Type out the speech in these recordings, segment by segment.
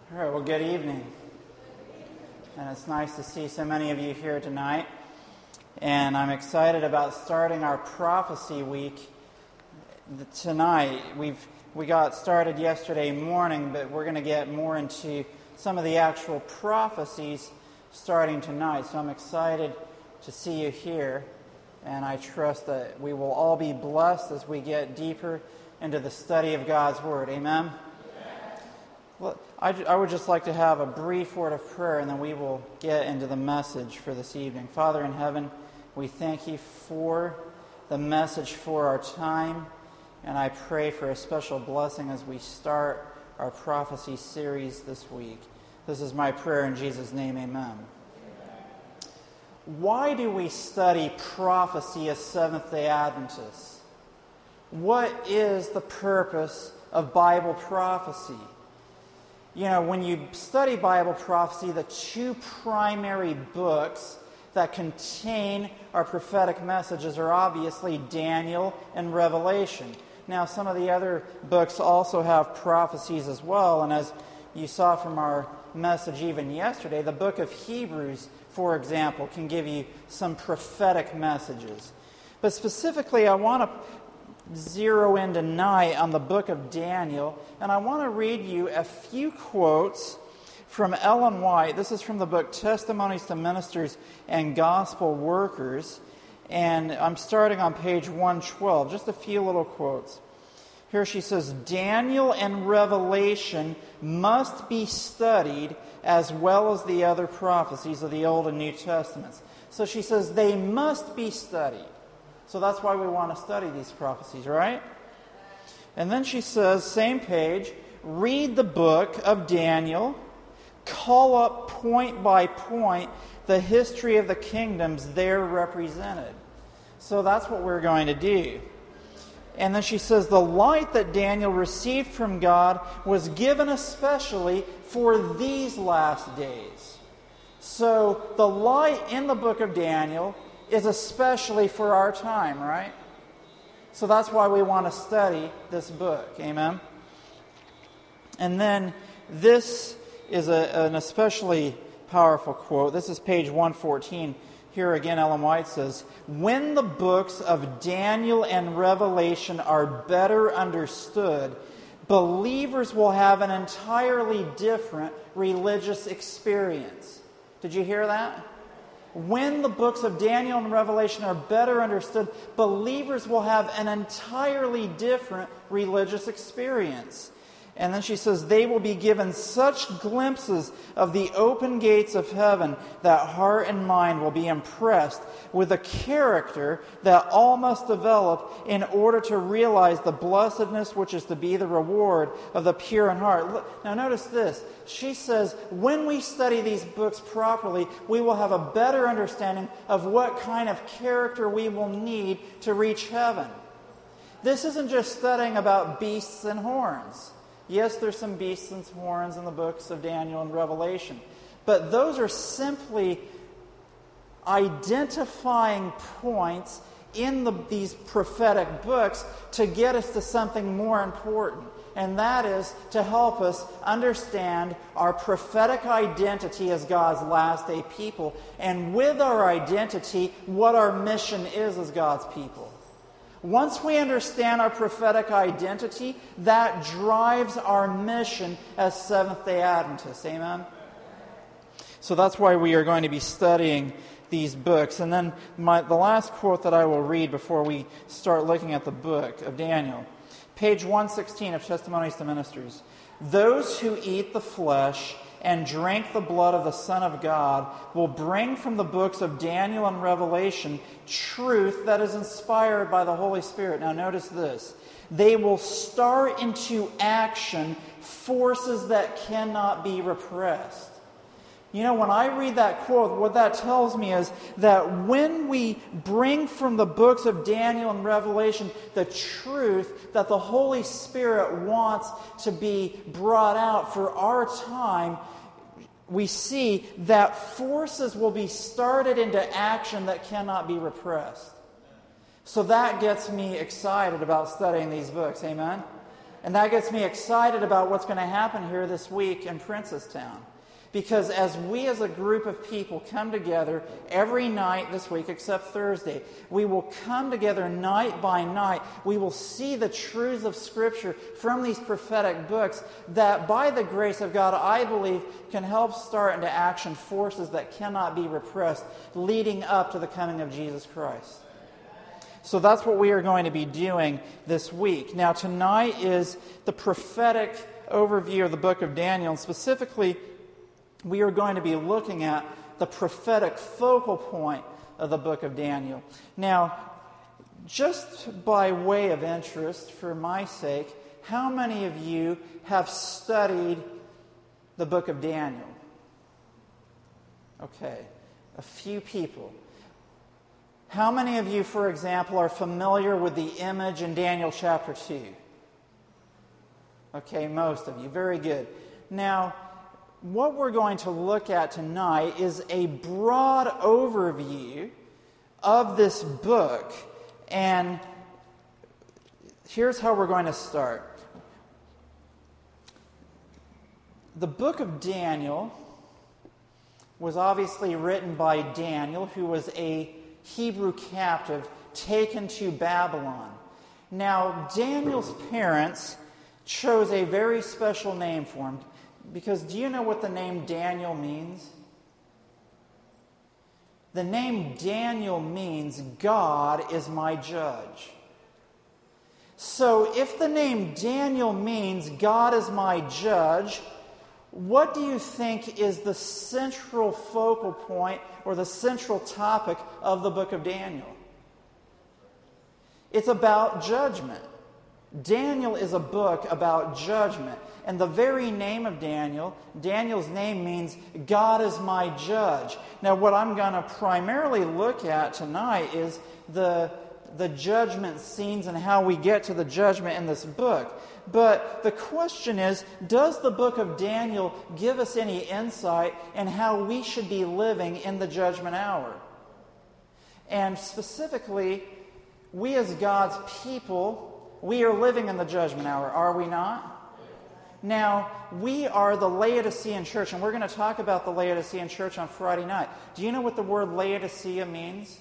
All right, well, good evening. And it's nice to see so many of you here tonight. And I'm excited about starting our prophecy week tonight. We got started yesterday morning, but we're going to get more into some of the actual prophecies starting tonight. So I'm excited to see you here. And I trust that we will all be blessed as we get deeper into the study of God's Word. Amen? Well, I would just like to have a brief word of prayer, and then we will get into the message for this evening. Father in heaven, we thank you for the message for our time, and I pray for a special blessing as we start our prophecy series this week. This is my prayer in Jesus' name, amen. Why do we study prophecy as Seventh-day Adventists? What is the purpose of Bible prophecy? You know, when you study Bible prophecy, the two primary books that contain our prophetic messages are obviously Daniel and Revelation. Now, some of the other books also have prophecies as well, and as you saw from our message even yesterday, the book of Hebrews, for example, can give you some prophetic messages. But specifically, I want to zero in tonight on the book of Daniel, and I want to read you a few quotes from Ellen White. This is from the book Testimonies to Ministers and Gospel Workers, and I'm starting on page 112, just a few little quotes. Here she says, Daniel and Revelation must be studied as well as the other prophecies of the Old and New Testaments. So she says they must be studied. So that's why we want to study these prophecies, right? And then she says, same page, read the book of Daniel, call up point by point the history of the kingdoms there represented. So that's what we're going to do. And then she says, the light that Daniel received from God was given especially for these last days. So the light in the book of Daniel is especially for our time, right? So that's why we want to study this book. Amen? And then this is an especially powerful quote. This is page 114. Here again, Ellen White says, when the books of Daniel and Revelation are better understood, believers will have an entirely different religious experience. Did you hear that? When the books of Daniel and Revelation are better understood, believers will have an entirely different religious experience. And then she says, they will be given such glimpses of the open gates of heaven that heart and mind will be impressed with a character that all must develop in order to realize the blessedness which is to be the reward of the pure in heart. Now notice this. She says, when we study these books properly, we will have a better understanding of what kind of character we will need to reach heaven. This isn't just studying about beasts and horns. Yes, there's some beasts and horns in the books of Daniel and Revelation. But those are simply identifying points in these prophetic books to get us to something more important. And that is to help us understand our prophetic identity as God's last day people. And with our identity, what our mission is as God's people. Once we understand our prophetic identity, that drives our mission as Seventh-day Adventists. Amen? So that's why we are going to be studying these books. And then the last quote that I will read before we start looking at the book of Daniel. Page 116 of Testimonies to Ministers. Those who eat the flesh and drink the blood of the Son of God will bring from the books of Daniel and Revelation truth that is inspired by the Holy Spirit. Now notice this. They will start into action forces that cannot be repressed. You know, when I read that quote, what that tells me is that when we bring from the books of Daniel and Revelation the truth that the Holy Spirit wants to be brought out for our time, we see that forces will be started into action that cannot be repressed. So that gets me excited about studying these books. Amen? And that gets me excited about what's going to happen here this week in Princetown. Because as we as a group of people come together every night this week except Thursday, we will come together night by night. We will see the truths of Scripture from these prophetic books that by the grace of God, I believe, can help start into action forces that cannot be repressed leading up to the coming of Jesus Christ. So that's what we are going to be doing this week. Now tonight is the prophetic overview of the book of Daniel, and specifically we are going to be looking at the prophetic focal point of the book of Daniel. Now, just by way of interest, for my sake, how many of you have studied the book of Daniel? Okay, a few people. How many of you, for example, are familiar with the image in Daniel chapter 2? Okay, most of you. Very good. Now, what we're going to look at tonight is a broad overview of this book. And here's how we're going to start. The book of Daniel was obviously written by Daniel, who was a Hebrew captive taken to Babylon. Now, Daniel's parents chose a very special name for him. Because do you know what the name Daniel means? The name Daniel means God is my judge. So if the name Daniel means God is my judge, what do you think is the central focal point or the central topic of the book of Daniel? It's about judgment. Daniel is a book about judgment. And the very name of Daniel, Daniel's name means God is my judge. Now what I'm going to primarily look at tonight is the judgment scenes and how we get to the judgment in this book. But the question is, does the book of Daniel give us any insight in how we should be living in the judgment hour? And specifically, we as God's people, we are living in the judgment hour, are we not? Now, we are the Laodicean church, and we're going to talk about the Laodicean church on Friday night. Do you know what the word Laodicea means?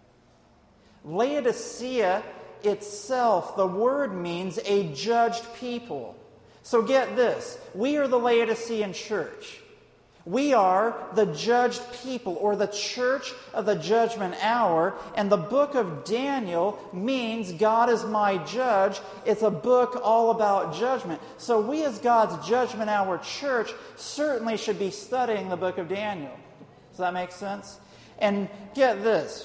Laodicea itself, the word means a judged people. So get this, we are the Laodicean church. We are the judged people, or the church of the judgment hour, and the book of Daniel means God is my judge. It's a book all about judgment. So we as God's judgment hour church certainly should be studying the book of Daniel. Does that make sense? And get this.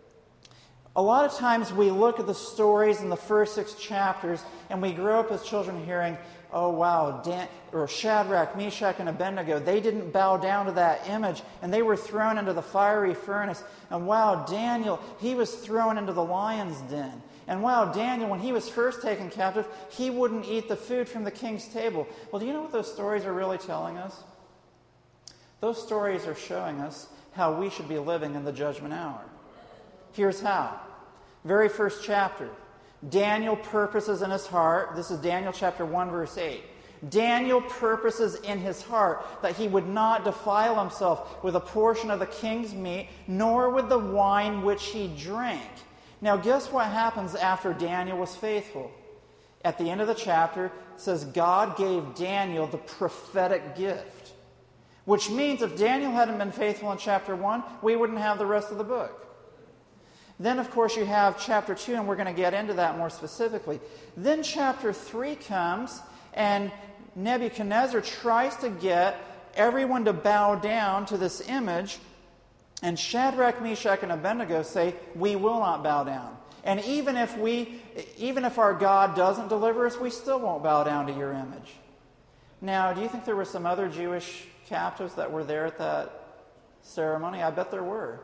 A lot of times we look at the stories in the first 6 chapters and we grow up as children hearing, oh wow, Shadrach, Meshach, and Abednego, they didn't bow down to that image and they were thrown into the fiery furnace. And wow, Daniel, he was thrown into the lion's den. And wow, Daniel, when he was first taken captive, he wouldn't eat the food from the king's table. Well, do you know what those stories are really telling us? Those stories are showing us how we should be living in the judgment hour. Here's how. Very first chapter. Daniel purposes in his heart. This is Daniel chapter 1, verse 8. Daniel purposes in his heart that he would not defile himself with a portion of the king's meat, nor with the wine which he drank. Now, guess what happens after Daniel was faithful? At the end of the chapter, it says God gave Daniel the prophetic gift. Which means if Daniel hadn't been faithful in chapter 1, we wouldn't have the rest of the book. Then, of course, you have chapter 2, and we're going to get into that more specifically. Then chapter 3 comes, and Nebuchadnezzar tries to get everyone to bow down to this image, and Shadrach, Meshach, and Abednego say, we will not bow down. And even if our God doesn't deliver us, we still won't bow down to your image. Now, do you think there were some other Jewish captives that were there at that ceremony? I bet there were.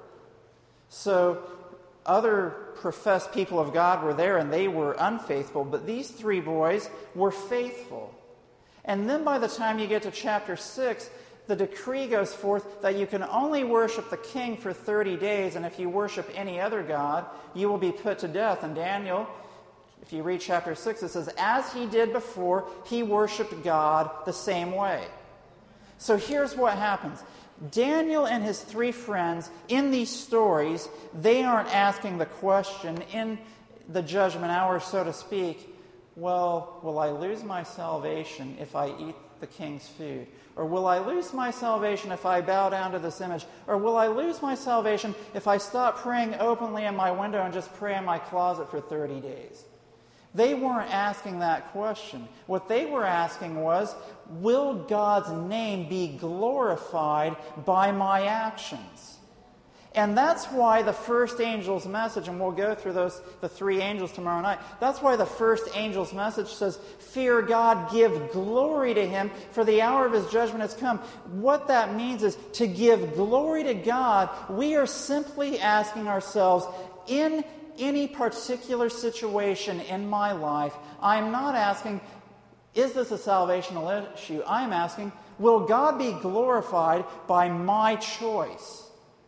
So other professed people of God were there and they were unfaithful, but these 3 boys were faithful. And then by the time you get to chapter 6, the decree goes forth that you can only worship the king for 30 days, and if you worship any other god, you will be put to death. And Daniel, If you read chapter 6, it says, as he did before, he worshiped God the same way. So here's what happens. Daniel and his three friends, in these stories, they aren't asking the question in the judgment hour, so to speak, well, will I lose my salvation if I eat the king's food? Or will I lose my salvation if I bow down to this image? Or will I lose my salvation if I stop praying openly in my window and just pray in my closet for 30 days? They weren't asking that question. What they were asking was, will God's name be glorified by my actions? And that's why the first angel's message, and we'll go through the three angels tomorrow night, that's why the first angel's message says, fear God, give glory to Him, for the hour of His judgment has come. What that means is to give glory to God, we are simply asking ourselves, in any particular situation in my life, I'm not asking, is this a salvational issue? I'm asking, will God be glorified by my choice?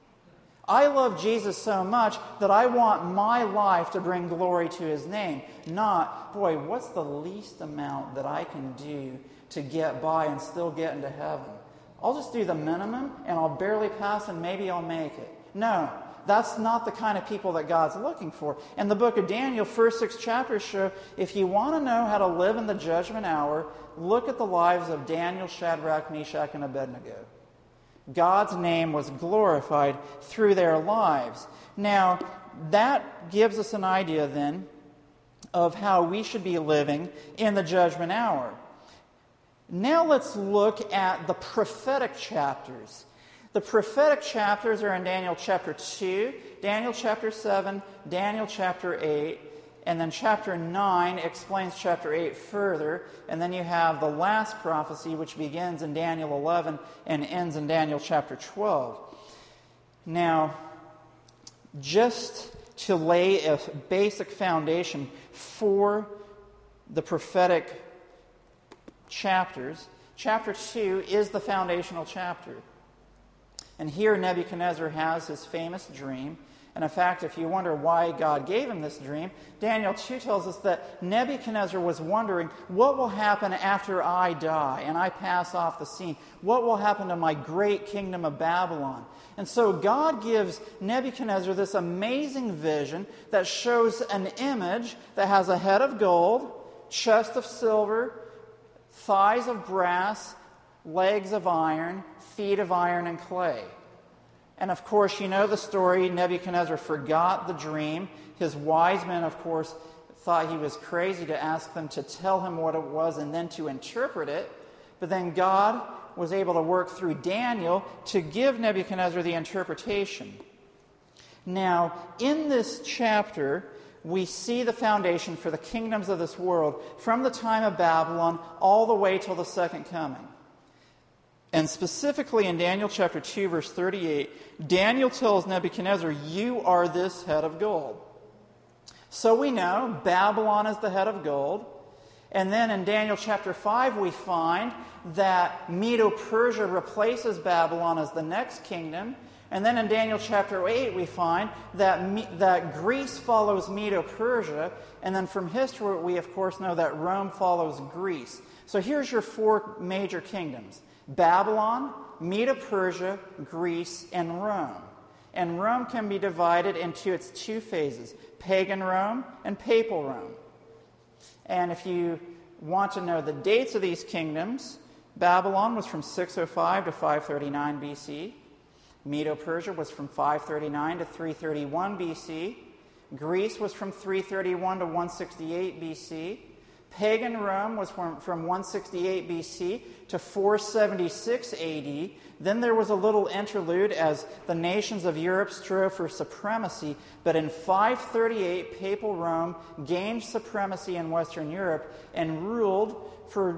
I love Jesus so much that I want my life to bring glory to His name. Not, boy, what's the least amount that I can do to get by and still get into heaven? I'll just do the minimum and I'll barely pass and maybe I'll make it. No, that's not the kind of people that God's looking for. In the book of Daniel, first 6 chapters show, if you want to know how to live in the judgment hour, look at the lives of Daniel, Shadrach, Meshach, and Abednego. God's name was glorified through their lives. Now, that gives us an idea then of how we should be living in the judgment hour. Now let's look at the prophetic chapters. The prophetic chapters are in Daniel chapter 2, Daniel chapter 7, Daniel chapter 8, and then chapter 9 explains chapter 8 further, and then you have the last prophecy, which begins in Daniel 11 and ends in Daniel chapter 12. Now, just to lay a basic foundation for the prophetic chapters, chapter 2 is the foundational chapter. And here Nebuchadnezzar has his famous dream. And in fact, if you wonder why God gave him this dream, Daniel 2 tells us that Nebuchadnezzar was wondering, what will happen after I die and I pass off the scene? What will happen to my great kingdom of Babylon? And so God gives Nebuchadnezzar this amazing vision that shows an image that has a head of gold, chest of silver, thighs of brass, legs of iron, feet of iron and clay. And of course, you know the story. Nebuchadnezzar forgot the dream. His wise men, of course, thought he was crazy to ask them to tell him what it was and then to interpret it. But then God was able to work through Daniel to give Nebuchadnezzar the interpretation. Now, in this chapter, we see the foundation for the kingdoms of this world from the time of Babylon all the way till the second coming. And specifically in Daniel chapter 2, verse 38, Daniel tells Nebuchadnezzar, you are this head of gold. So we know Babylon is the head of gold. And then in Daniel chapter 5, we find that Medo-Persia replaces Babylon as the next kingdom. And then in Daniel chapter 8, we find that Greece follows Medo-Persia. And then from history, we of course know that Rome follows Greece. So here's your four major kingdoms: Babylon, Medo-Persia, Greece, and Rome. And Rome can be divided into its two phases, pagan Rome and papal Rome. And if you want to know the dates of these kingdoms, Babylon was from 605 to 539 BC. Medo-Persia was from 539 to 331 BC. Greece was from 331 to 168 BC. Pagan Rome was from 168 BC to 476 AD. Then there was a little interlude as the nations of Europe strove for supremacy. But in 538, Papal Rome gained supremacy in Western Europe and ruled for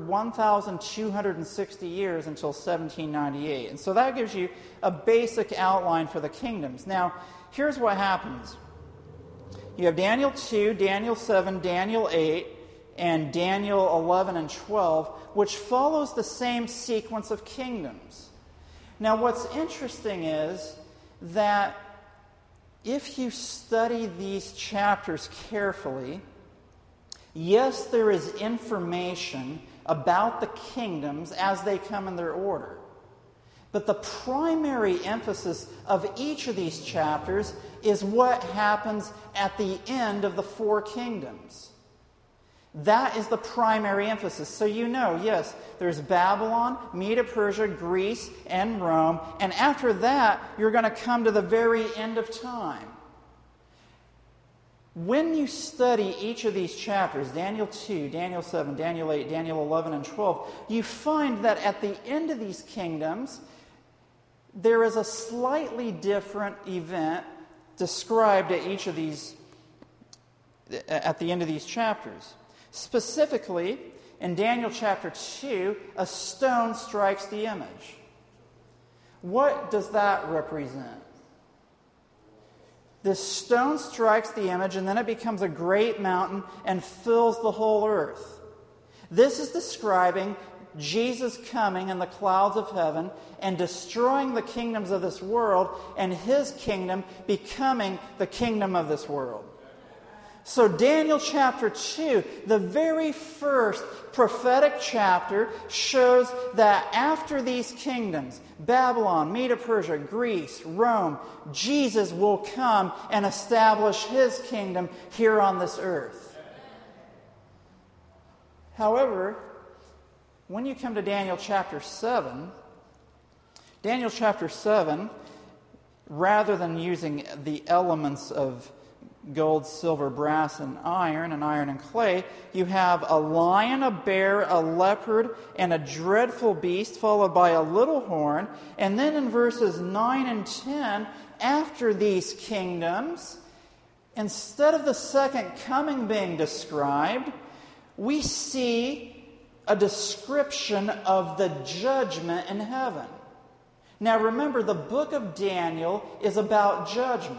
1,260 years until 1798. And so that gives you a basic outline for the kingdoms. Now, here's what happens. You have Daniel 2, Daniel 7, Daniel 8, and Daniel 11 and 12, which follows the same sequence of kingdoms. Now, what's interesting is that if you study these chapters carefully, Yes, there is information about the kingdoms as they come in their order. But the primary emphasis of each of these chapters is what happens at the end of the four kingdoms. That is the primary emphasis. So you know, yes, there's Babylon, Medo-Persia, Greece, and Rome. And after that, you're going to come to the very end of time. When you study each of these chapters, Daniel 2, Daniel 7, Daniel 8, Daniel 11, and 12, you find that at the end of these kingdoms, there is a slightly different event described at each of these, at the end of these chapters. Specifically, in Daniel chapter 2, a stone strikes the image. What does that represent? This stone strikes the image, and then it becomes a great mountain and fills the whole earth. This is describing Jesus coming in the clouds of heaven and destroying the kingdoms of this world, and His kingdom becoming the kingdom of this world. So Daniel chapter 2, the very first prophetic chapter, shows that after these kingdoms, Babylon, Medo-Persia, Greece, Rome, Jesus will come and establish His kingdom here on this earth. However, when you come to Daniel chapter 7, rather than using the elements of gold, silver, brass, and iron and clay, you have a lion, a bear, a leopard, and a dreadful beast, followed by a little horn. And then in verses 9 and 10, after these kingdoms, instead of the second coming being described, we see a description of the judgment in heaven. Now remember, the book of Daniel is about judgment.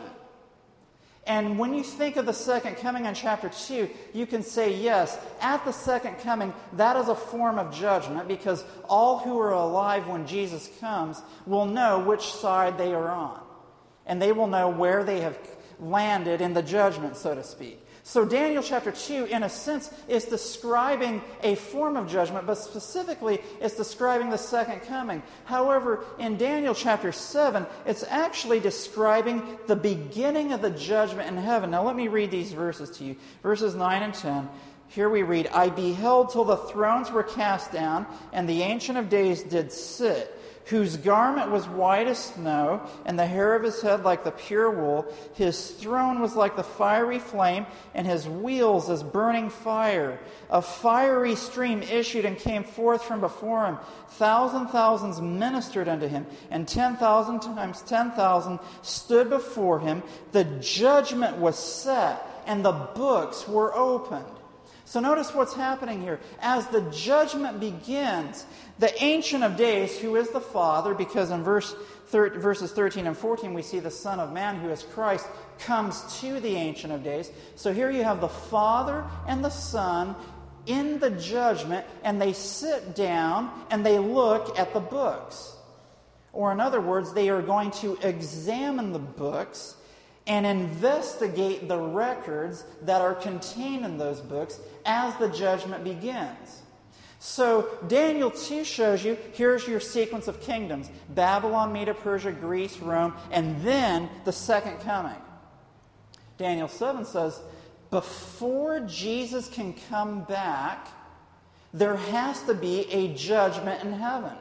And when you think of the second coming in chapter 2, you can say, yes, at the second coming, that is a form of judgment, because all who are alive when Jesus comes will know which side they are on. And they will know where they have landed in the judgment, so to speak. So Daniel chapter 2, in a sense, is describing a form of judgment, but specifically it's describing the second coming. However, in Daniel chapter 7, it's actually describing the beginning of the judgment in heaven. Now let me read these verses to you. Verses 9 and 10. Here we read, I beheld till the thrones were cast down, and the Ancient of Days did sit, whose garment was white as snow, and the hair of his head like the pure wool. His throne was like the fiery flame, and his wheels as burning fire. A fiery stream issued and came forth from before him. Thousands ministered unto him, and 10,000 times 10,000 stood before him. The judgment was set, and the books were opened. So notice what's happening here. As the judgment begins, the Ancient of Days, who is the Father, because in verses 13 and 14 we see the Son of Man, who is Christ, comes to the Ancient of Days. So here you have the Father and the Son in the judgment, and they sit down and they look at the books. Or in other words, they are going to examine the books and investigate the records that are contained in those books as the judgment begins. So Daniel 2 shows you, here's your sequence of kingdoms: Babylon, Medo-Persia, Greece, Rome, and then the second coming. Daniel 7 says, before Jesus can come back, there has to be a judgment in heaven.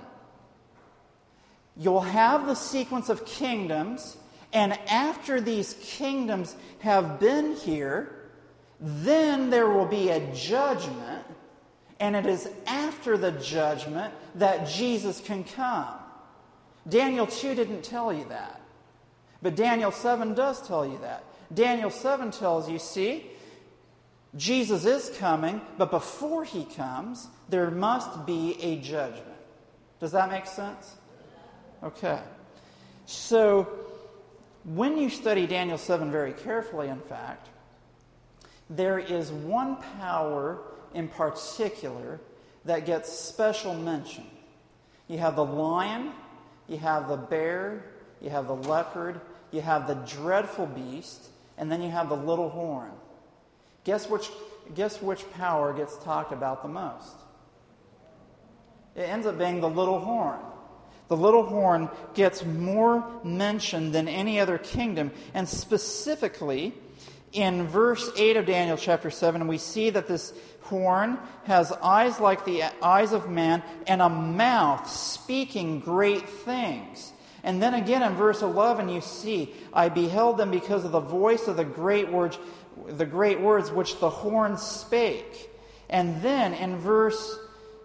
You'll have the sequence of kingdoms, and after these kingdoms have been here, then there will be a judgment, and it is after the judgment that Jesus can come. Daniel 2 didn't tell you that, but Daniel 7 does tell you that. Daniel 7 tells you, see, Jesus is coming, but before He comes, there must be a judgment. Does that make sense? Okay. So, when you study Daniel 7 very carefully, in fact, there is one power in particular that gets special mention. You have the lion, you have the bear, you have the leopard, you have the dreadful beast, and then you have the little horn. Guess which which power gets talked about the most? It ends up being the little horn. The little horn gets more mention than any other kingdom. And specifically, in verse 8 of Daniel chapter 7, we see that this horn has eyes like the eyes of man and a mouth speaking great things. And then again in verse 11 you see, I beheld them because of the voice of the great words which the horn spake. And then in verse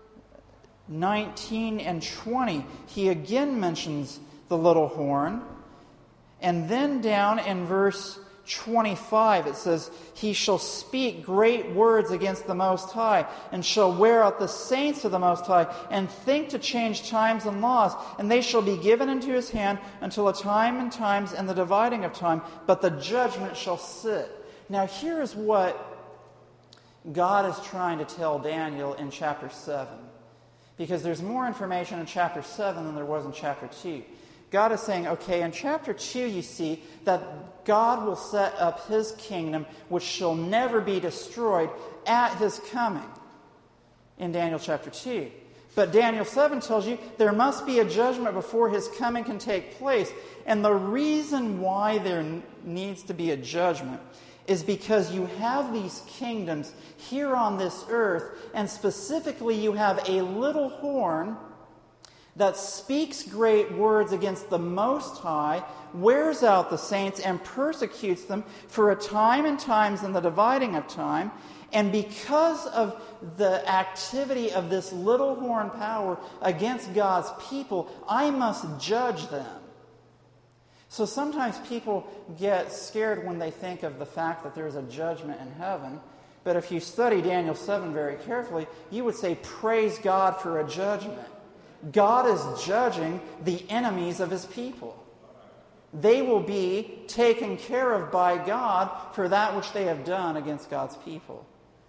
19 and 20, he again mentions the little horn. And then down in verse 25, it says, he shall speak great words against the Most High, and shall wear out the saints of the Most High, and think to change times and laws, and they shall be given into his hand until a time and times and the dividing of time, but the judgment shall sit. Now here is what God is trying to tell Daniel in chapter 7. Because there's more information in chapter 7 than there was in chapter 2. God is saying, okay, in chapter 2 you see that God will set up his kingdom which shall never be destroyed at his coming in Daniel chapter 2. But Daniel 7 tells you there must be a judgment before his coming can take place. And the reason why there needs to be a judgment is because you have these kingdoms here on this earth, and specifically you have a little horn that speaks great words against the Most High, wears out the saints, and persecutes them for a time and times and the dividing of time. And because of the activity of this little horn power against God's people, I must judge them. So sometimes people get scared when they think of the fact that there's a judgment in heaven. But if you study Daniel 7 very carefully, you would say, praise God for a judgment. God is judging the enemies of his people. They will be taken care of by God for that which they have done against God's people.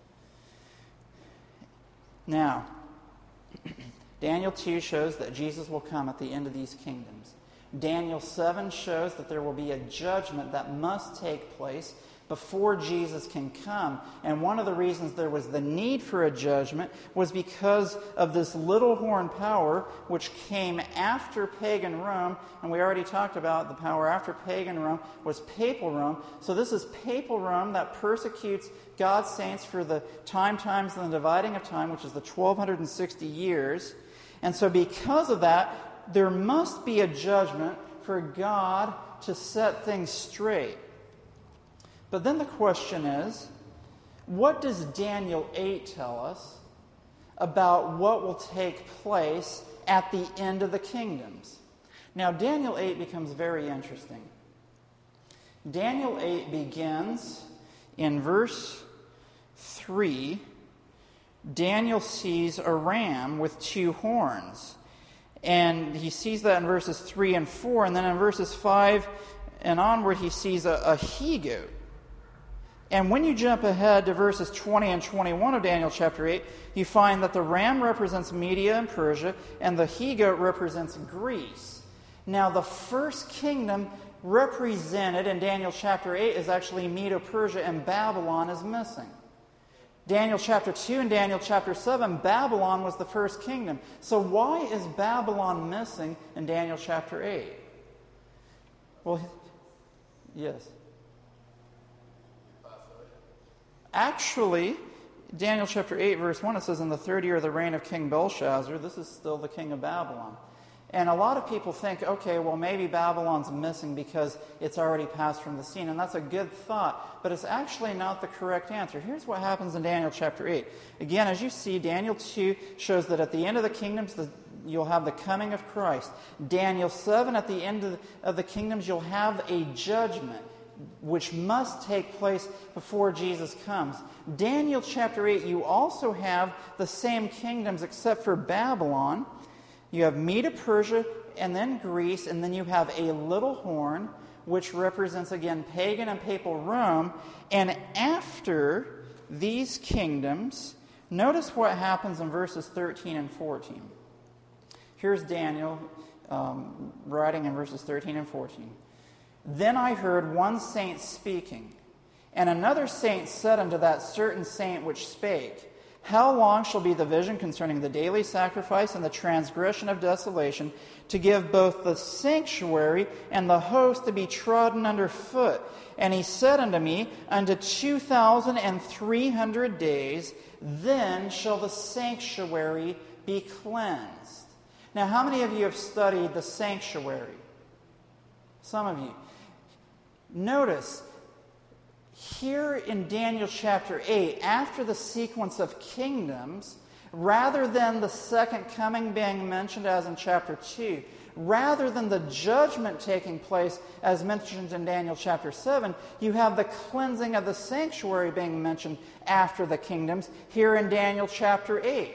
Now, Daniel 2 shows that Jesus will come at the end of these kingdoms. Daniel 7 shows that there will be a judgment that must take place before Jesus can come. And one of the reasons there was the need for a judgment was because of this little horn power which came after pagan Rome. And we already talked about the power after pagan Rome was papal Rome. So this is papal Rome that persecutes God's saints for the times, and the dividing of time, which is the 1260 years. And so because of that, there must be a judgment for God to set things straight. But then the question is, what does Daniel 8 tell us about what will take place at the end of the kingdoms? Now, Daniel 8 becomes very interesting. Daniel 8 begins in verse 3. Daniel sees a ram with two horns. And he sees that in verses 3 and 4. And then in verses 5 and onward, he sees a he-goat. And when you jump ahead to verses 20 and 21 of Daniel chapter 8, you find that the ram represents Media and Persia, and the he-goat represents Greece. Now, the first kingdom represented in Daniel chapter 8 is actually Medo-Persia, and Babylon is missing. Daniel chapter 2 and Daniel chapter 7, Babylon was the first kingdom. So why is Babylon missing in Daniel chapter 8? Well, yes. Actually, Daniel chapter 8, verse 1, it says, in the third year of the reign of King Belshazzar, this is still the king of Babylon. And a lot of people think, okay, well, maybe Babylon's missing because it's already passed from the scene. And that's a good thought, but it's actually not the correct answer. Here's what happens in Daniel chapter 8. Again, as you see, Daniel 2 shows that at the end of the kingdoms, you'll have the coming of Christ. Daniel 7, at the end of the kingdoms, you'll have a judgment which must take place before Jesus comes. Daniel chapter 8, you also have the same kingdoms except for Babylon. You have Medo-Persia and then Greece, and then you have a little horn, which represents, again, pagan and papal Rome. And after these kingdoms, notice what happens in verses 13 and 14. Here's Daniel writing in verses 13 and 14. Then I heard one saint speaking, And another saint said unto that certain saint which spake, How long shall be the vision concerning the daily sacrifice and the transgression of desolation, to give both the sanctuary and the host to be trodden under foot? And he said unto me, Unto 2,300 days, then shall the sanctuary be cleansed. Now, how many of you have studied the sanctuary? Some of you. Notice, here in Daniel chapter 8, after the sequence of kingdoms, rather than the second coming being mentioned as in chapter 2, rather than the judgment taking place as mentioned in Daniel chapter 7, you have the cleansing of the sanctuary being mentioned after the kingdoms here in Daniel chapter 8.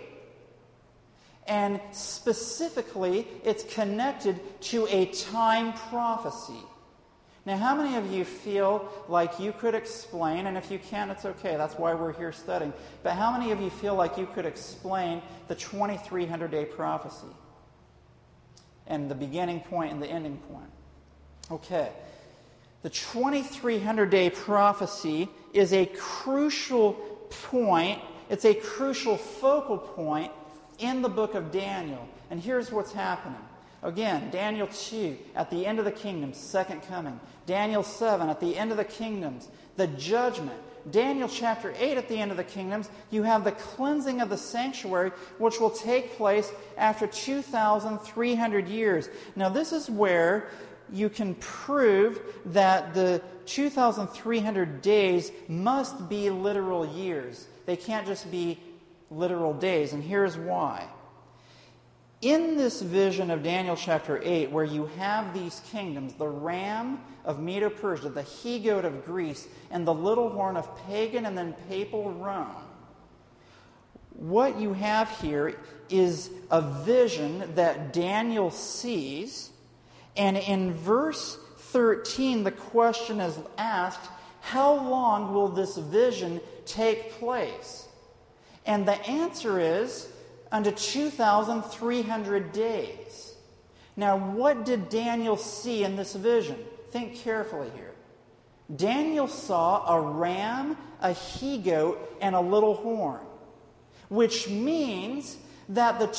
And specifically, it's connected to a time prophecy. Now, how many of you feel like you could explain, and if you can't, it's okay, that's why we're here studying, but how many of you feel like you could explain the 2300-day prophecy? And the beginning point and the ending point. Okay. The 2300-day prophecy is a crucial point, it's a crucial focal point in the book of Daniel. And here's what's happening. Again, Daniel 2, at the end of the kingdoms, second coming. Daniel 7, at the end of the kingdoms, the judgment. Daniel chapter 8, at the end of the kingdoms, you have the cleansing of the sanctuary, which will take place after 2,300 years. Now, this is where you can prove that the 2,300 days must be literal years. They can't just be literal days, and here's why. In this vision of Daniel chapter 8, where you have these kingdoms, the ram of Medo-Persia, the he-goat of Greece, and the little horn of pagan and then papal Rome, what you have here is a vision that Daniel sees, and in verse 13, the question is asked, how long will this vision take place? And the answer is, unto 2,300 days. Now, what did Daniel see in this vision? Think carefully here. Daniel saw a ram, a he-goat, and a little horn, which means that the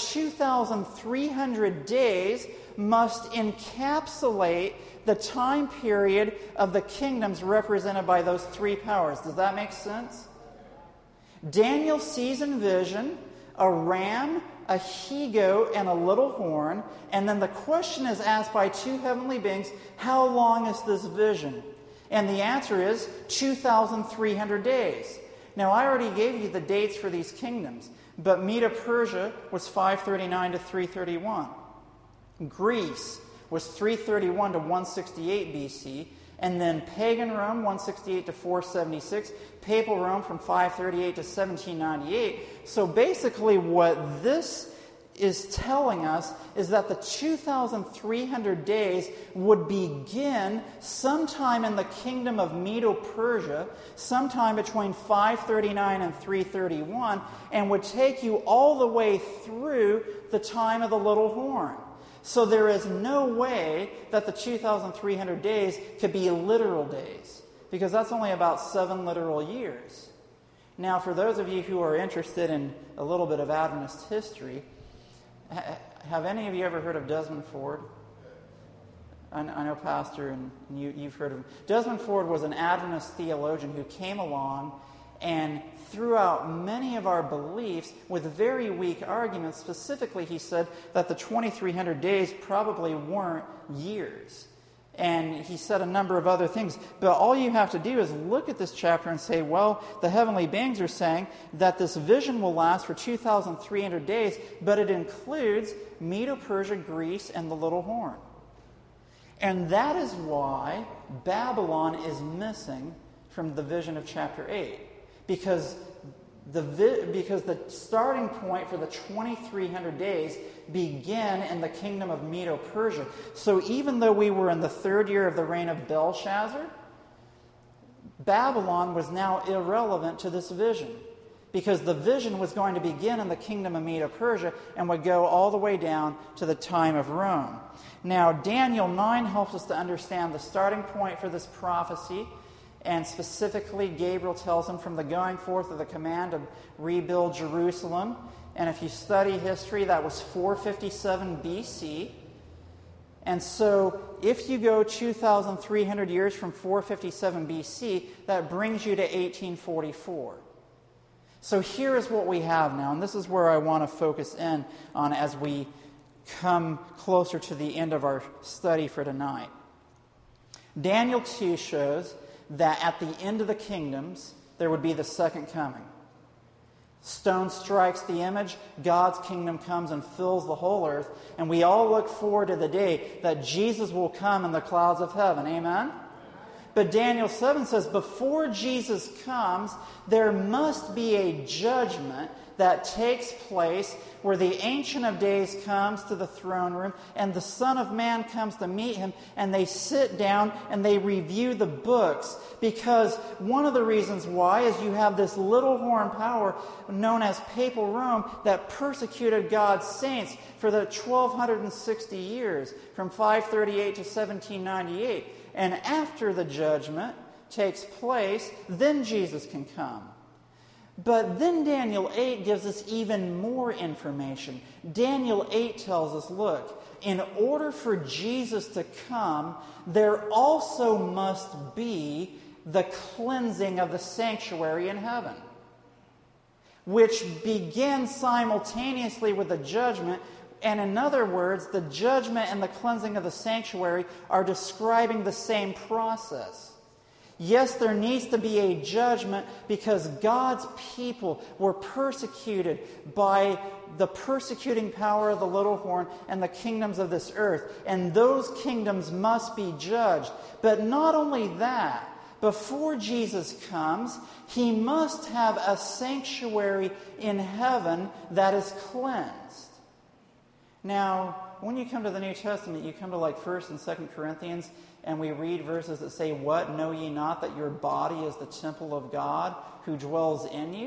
2,300 days must encapsulate the time period of the kingdoms represented by those three powers. Does that make sense? Daniel sees in vision a ram, a he-goat, and a little horn. And then the question is asked by two heavenly beings, how long is this vision? And the answer is 2,300 days. Now, I already gave you the dates for these kingdoms, but Medo-Persia was 539 to 331. Greece was 331 to 168 BC. And then pagan Rome, 168 to 476. Papal Rome from 538 to 1798. So basically what this is telling us is that the 2,300 days would begin sometime in the kingdom of Medo-Persia, sometime between 539 and 331, and would take you all the way through the time of the little horn. So there is no way that the 2,300 days could be literal days, because that's only about 7 literal years. Now, for those of you who are interested in a little bit of Adventist history, have any of you ever heard of Desmond Ford? I know Pastor and you've heard of him. Desmond Ford was an Adventist theologian who came along and threw out many of our beliefs with very weak arguments. Specifically, he said that the 2,300 days probably weren't years. And he said a number of other things. But all you have to do is look at this chapter and say, well, the heavenly beings are saying that this vision will last for 2,300 days, but it includes Medo-Persia, Greece, and the little horn. And that is why Babylon is missing from the vision of chapter 8. Because the starting point for the 2,300 days began in the kingdom of Medo-Persia. So even though we were in the 3rd year of the reign of Belshazzar, Babylon was now irrelevant to this vision, because the vision was going to begin in the kingdom of Medo-Persia and would go all the way down to the time of Rome. Now, Daniel 9 helps us to understand the starting point for this prophecy, And specifically, Gabriel tells him from the going forth of the command to rebuild Jerusalem. And if you study history, that was 457 BC. And so, if you go 2,300 years from 457 BC, that brings you to 1844. So here is what we have now, and this is where I want to focus in on as we come closer to the end of our study for tonight. Daniel 2 shows that at the end of the kingdoms, there would be the second coming. Stone strikes the image, God's kingdom comes and fills the whole earth, and we all look forward to the day that Jesus will come in the clouds of heaven. Amen? But Daniel 7 says, before Jesus comes, there must be a judgment that takes place where the Ancient of Days comes to the throne room and the Son of Man comes to meet him, and they sit down and they review the books. Because one of the reasons why is you have this little horn power known as Papal Rome that persecuted God's saints for the 1260 years from 538 to 1798. And after the judgment takes place, then Jesus can come. But then Daniel 8 gives us even more information. Daniel 8 tells us, look, in order for Jesus to come, there also must be the cleansing of the sanctuary in heaven, which begins simultaneously with the judgment. And in other words, the judgment and the cleansing of the sanctuary are describing the same process. Yes, there needs to be a judgment because God's people were persecuted by the persecuting power of the little horn and the kingdoms of this earth. And those kingdoms must be judged. But not only that, before Jesus comes, he must have a sanctuary in heaven that is cleansed. Now, when you come to the New Testament, you come to like 1 and 2 Corinthians, and we read verses that say, what, know ye not that your body is the temple of God who dwells in you?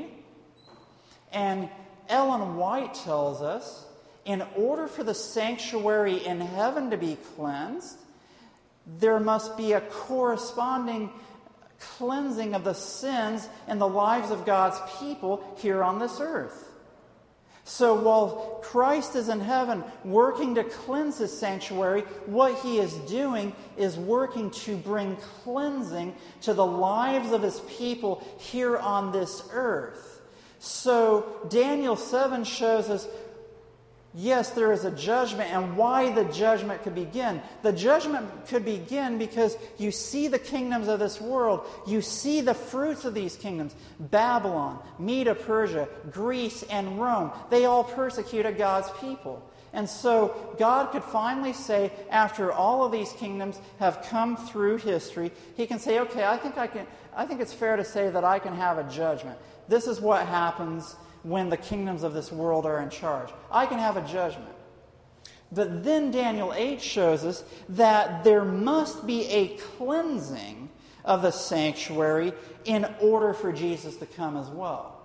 And Ellen White tells us, in order for the sanctuary in heaven to be cleansed, there must be a corresponding cleansing of the sins in the lives of God's people here on this earth. So while Christ is in heaven working to cleanse his sanctuary, what he is doing is working to bring cleansing to the lives of his people here on this earth. So Daniel 7 shows us, yes, there is a judgment, and why the judgment could begin. The judgment could begin because you see the kingdoms of this world. You see the fruits of these kingdoms. Babylon, Medo-Persia, Greece, and Rome. They all persecuted God's people. And so God could finally say, after all of these kingdoms have come through history, he can say, okay, I think it's fair to say that I can have a judgment. This is what happens when the kingdoms of this world are in charge. I can have a judgment. But then Daniel 8 shows us that there must be a cleansing of the sanctuary in order for Jesus to come as well.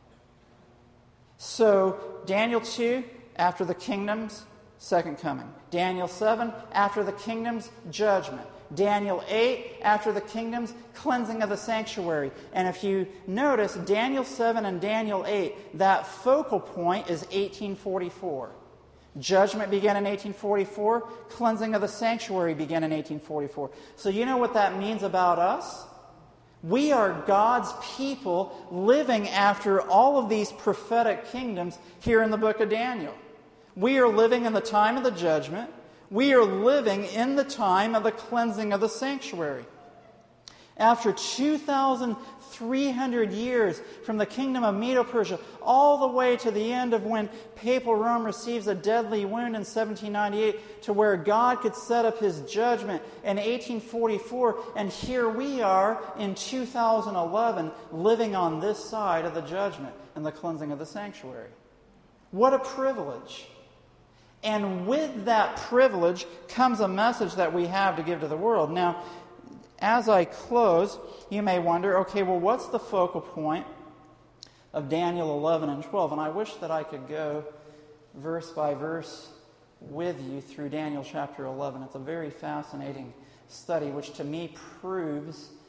So Daniel 2, after the kingdoms, second coming. Daniel 7, after the kingdoms, judgment. Daniel 8, after the kingdoms, cleansing of the sanctuary. And if you notice, Daniel 7 and Daniel 8, that focal point is 1844. Judgment began in 1844. Cleansing of the sanctuary began in 1844. So you know what that means about us? We are God's people living after all of these prophetic kingdoms here in the book of Daniel. We are living in the time of the judgment. We are living in the time of the cleansing of the sanctuary. After 2,300 years from the kingdom of Medo-Persia all the way to the end of when Papal Rome receives a deadly wound in 1798 to where God could set up his judgment in 1844, and here we are in 2011 living on this side of the judgment and the cleansing of the sanctuary. What a privilege! And with that privilege comes a message that we have to give to the world. Now, as I close, you may wonder, okay, well, what's the focal point of Daniel 11 and 12? And I wish that I could go verse by verse with you through Daniel chapter 11. It's a very fascinating study, which to me proves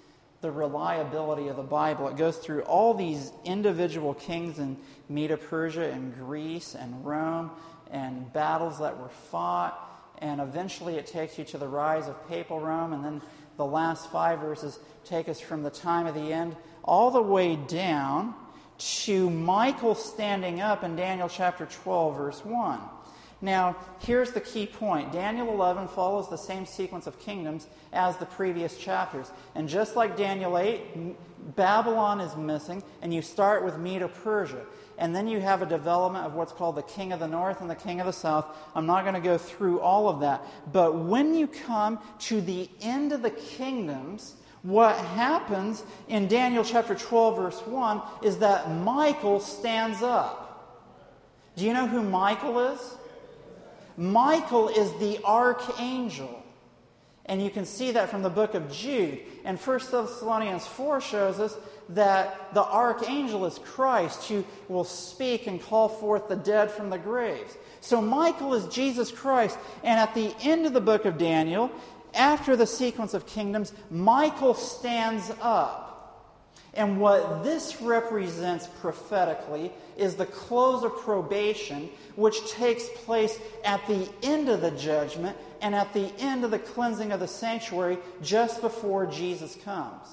the reliability of the Bible. It goes through all these individual kings in Medo-Persia and Greece and Rome and battles that were fought. And eventually it takes you to the rise of papal Rome. And then the last 5 verses take us from the time of the end all the way down to Michael standing up in Daniel chapter 12, verse 1. Now, here's the key point. Daniel 11 follows the same sequence of kingdoms as the previous chapters. And just like Daniel 8, Babylon is missing, and you start with Medo-Persia. And then you have a development of what's called the king of the north and the king of the south. I'm not going to go through all of that. But when you come to the end of the kingdoms, what happens in Daniel chapter 12, verse 1, is that Michael stands up. Do you know who Michael is? Michael is the archangel. And you can see that from the book of Jude. And 1 Thessalonians 4 shows us that the archangel is Christ, who will speak and call forth the dead from the graves. So Michael is Jesus Christ. And at the end of the book of Daniel, after the sequence of kingdoms, Michael stands up. And what this represents prophetically is the close of probation, which takes place at the end of the judgment and at the end of the cleansing of the sanctuary just before Jesus comes.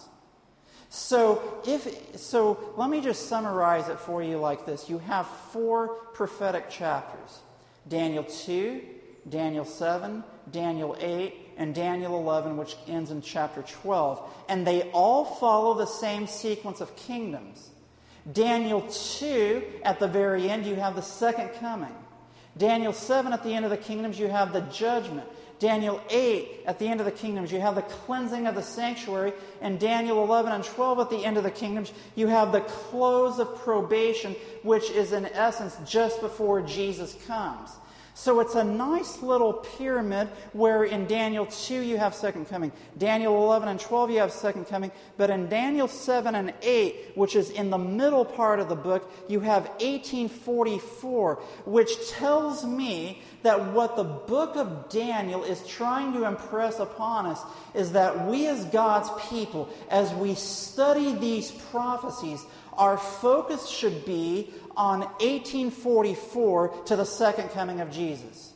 So let me just summarize it for you like this. You have 4 prophetic chapters. Daniel 2, Daniel 7, Daniel 8, and Daniel 11, which ends in chapter 12. And they all follow the same sequence of kingdoms. Daniel 2, at the very end, you have the second coming. Daniel 7, at the end of the kingdoms, you have the judgment. Daniel 8, at the end of the kingdoms, you have the cleansing of the sanctuary. And Daniel 11 and 12, at the end of the kingdoms, you have the close of probation, which is in essence just before Jesus comes. So it's a nice little pyramid where in Daniel 2 you have second coming. Daniel 11 and 12 you have second coming. But in Daniel 7 and 8, which is in the middle part of the book, you have 1844, which tells me that what the book of Daniel is trying to impress upon us is that we as God's people, as we study these prophecies, our focus should be on 1844 to the second coming of Jesus.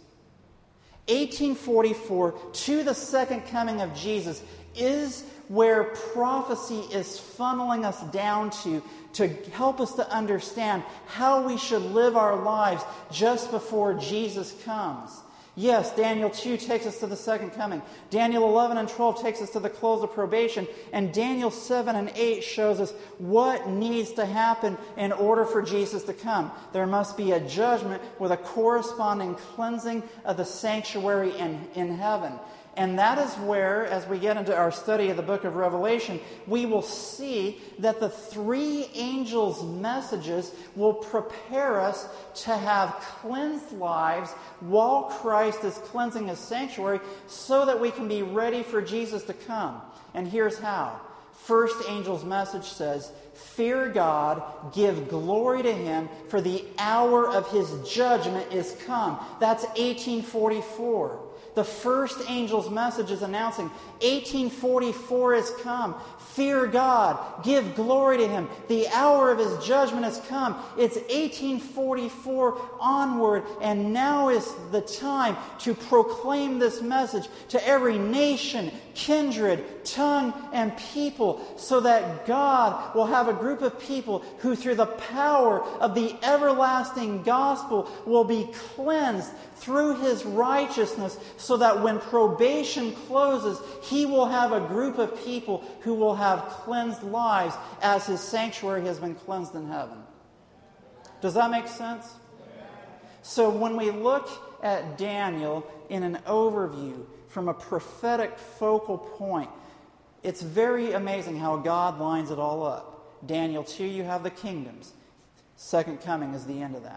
1844 to the second coming of Jesus is where prophecy is funneling us down to help us to understand how we should live our lives just before Jesus comes. Yes, Daniel 2 takes us to the second coming. Daniel 11 and 12 takes us to the close of probation. And Daniel 7 and 8 shows us what needs to happen in order for Jesus to come. There must be a judgment with a corresponding cleansing of the sanctuary in heaven. And that is where, as we get into our study of the book of Revelation, we will see that the 3 angels' messages will prepare us to have cleansed lives while Christ is cleansing His sanctuary so that we can be ready for Jesus to come. And here's how. First angel's message says, "Fear God, give glory to Him, for the hour of His judgment is come." That's 1844. The first angel's message is announcing 1844 has come. Fear God. Give glory to Him. The hour of His judgment has come. It's 1844 onward, and now is the time to proclaim this message to every nation, kindred, tongue, and people, so that God will have a group of people who, through the power of the everlasting gospel, will be cleansed through His righteousness, so that when probation closes, He will have a group of people who will have cleansed lives as His sanctuary has been cleansed in heaven. Does that make sense? So when we look at Daniel in an overview from a prophetic focal point, it's very amazing how God lines it all up. Daniel 2, you have the kingdoms. Second coming is the end of that.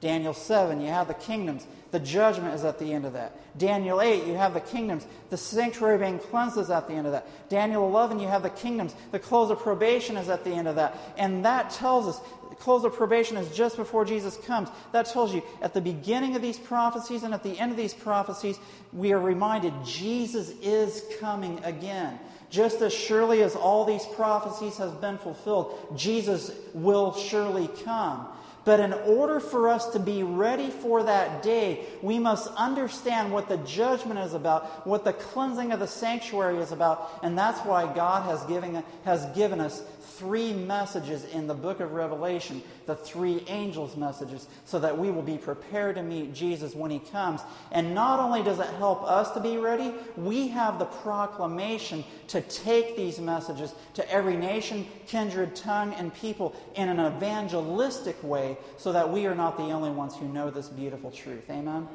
Daniel 7, you have the kingdoms. The judgment is at the end of that. Daniel 8, you have the kingdoms. The sanctuary being cleansed is at the end of that. Daniel 11, you have the kingdoms. The close of probation is at the end of that. And that tells us, the close of probation is just before Jesus comes. That tells you, at the beginning of these prophecies and at the end of these prophecies, we are reminded Jesus is coming again. Just as surely as all these prophecies have been fulfilled, Jesus will surely come. But in order for us to be ready for that day, we must understand what the judgment is about, what the cleansing of the sanctuary is about. And that's why God has given us 3 messages in the book of Revelation, the 3 angels' messages, so that we will be prepared to meet Jesus when He comes. And not only does it help us to be ready, we have the proclamation to take these messages to every nation, kindred, tongue, and people in an evangelistic way, so that we are not the only ones who know this beautiful truth. Amen?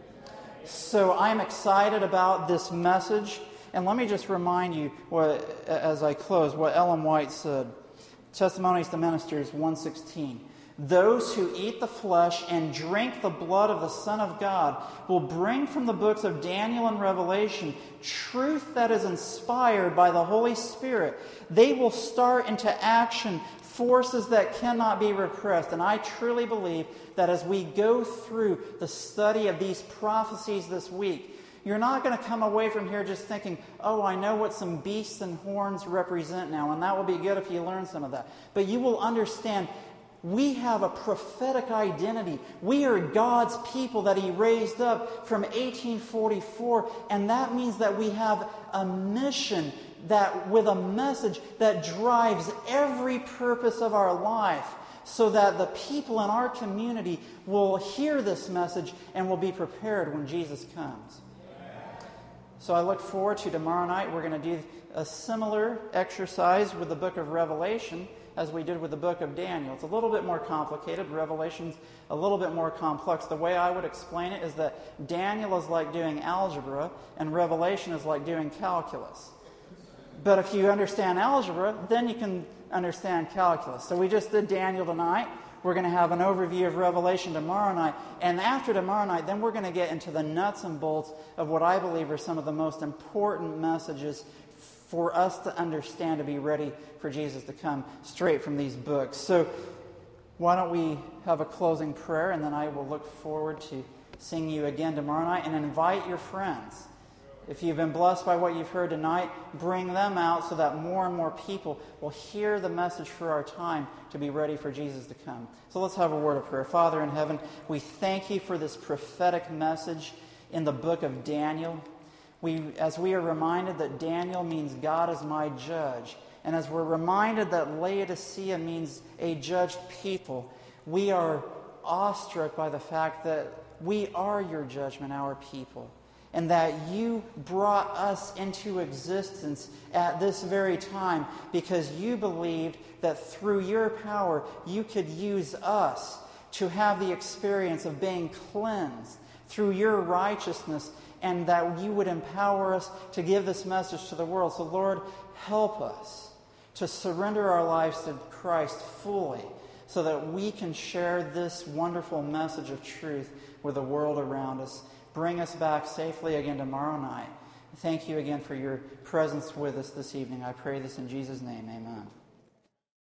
So I'm excited about this message. And let me just remind you, as I close, what Ellen White said. Testimonies to Ministers 1:16. Those who eat the flesh and drink the blood of the Son of God will bring from the books of Daniel and Revelation truth that is inspired by the Holy Spirit. They will start into action forces that cannot be repressed. And I truly believe that as we go through the study of these prophecies this week, you're not going to come away from here just thinking, oh, I know what some beasts and horns represent now, and that will be good if you learn some of that. But you will understand we have a prophetic identity. We are God's people that He raised up from 1844, and that means that we have a mission that with a message that drives every purpose of our life, so that the people in our community will hear this message and will be prepared when Jesus comes. So I look forward to tomorrow night. We're going to do a similar exercise with the book of Revelation as we did with the book of Daniel. It's a little bit more complicated. Revelation's a little bit more complex. The way I would explain it is that Daniel is like doing algebra and Revelation is like doing calculus. But if you understand algebra, then you can understand calculus. So we just did Daniel tonight. We're going to have an overview of Revelation tomorrow night. And after tomorrow night, then we're going to get into the nuts and bolts of what I believe are some of the most important messages for us to understand to be ready for Jesus to come straight from these books. So why don't we have a closing prayer, and then I will look forward to seeing you again tomorrow night, and invite your friends. If you've been blessed by what you've heard tonight, bring them out so that more and more people will hear the message for our time to be ready for Jesus to come. So let's have a word of prayer. Father in heaven, we thank You for this prophetic message in the book of Daniel. As we are reminded that Daniel means God is my judge, and as we're reminded that Laodicea means a judged people, we are awestruck by the fact that we are Your judgment, our people. And that You brought us into existence at this very time because You believed that through Your power You could use us to have the experience of being cleansed through Your righteousness, and that You would empower us to give this message to the world. So Lord, help us to surrender our lives to Christ fully so that we can share this wonderful message of truth with the world around us. Bring us back safely again tomorrow night. Thank You again for Your presence with us this evening. I pray this in Jesus' name. Amen.